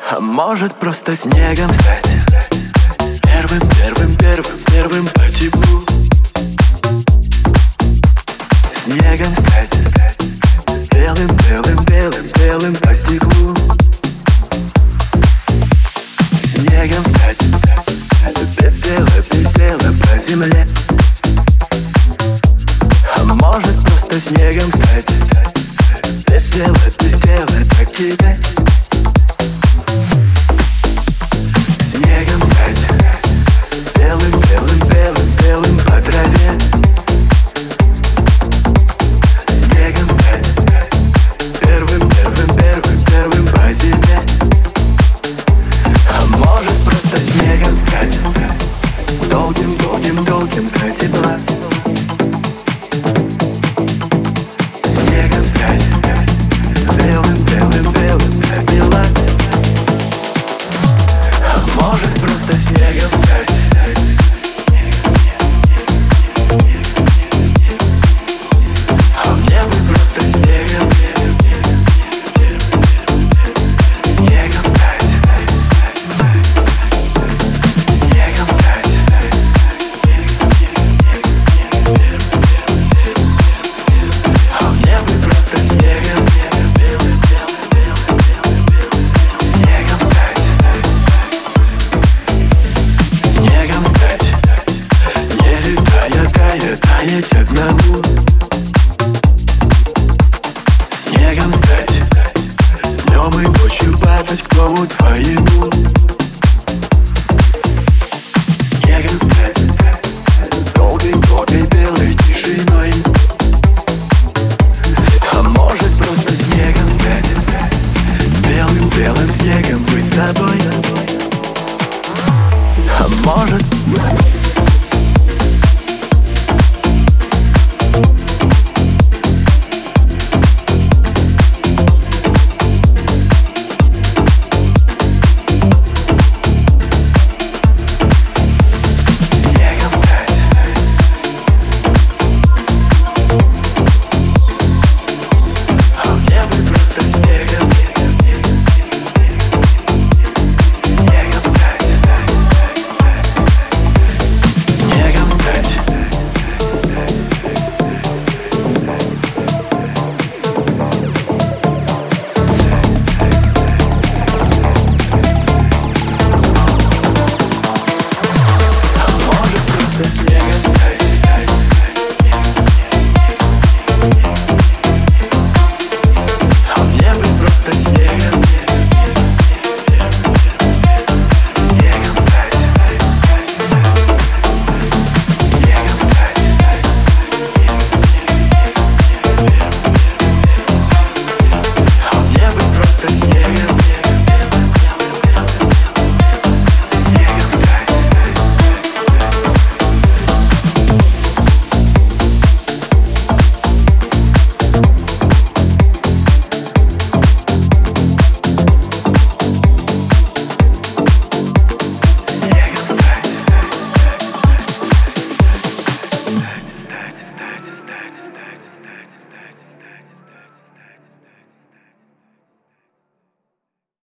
А может просто снегом стать. Первым по теплу. Снегом стать. Белым по стеклу. Снегом стать. Без дела по земле. А может просто снегом стать. Без дела так тебе. Снегом стать. Белым по траве. Снегом стать. Первым по земле. А может просто снегом стать. Долгим до тепла. Снегом стать. Белым до бела. А может просто снегом стать. А мне бы просто снегом. Снегом стать. Снегом стать. А мне бы просто снегом. Снегом стать. Снегом стать. Не летая, таять одному. Снегом стать. Днем и ночью падать к дому твоему.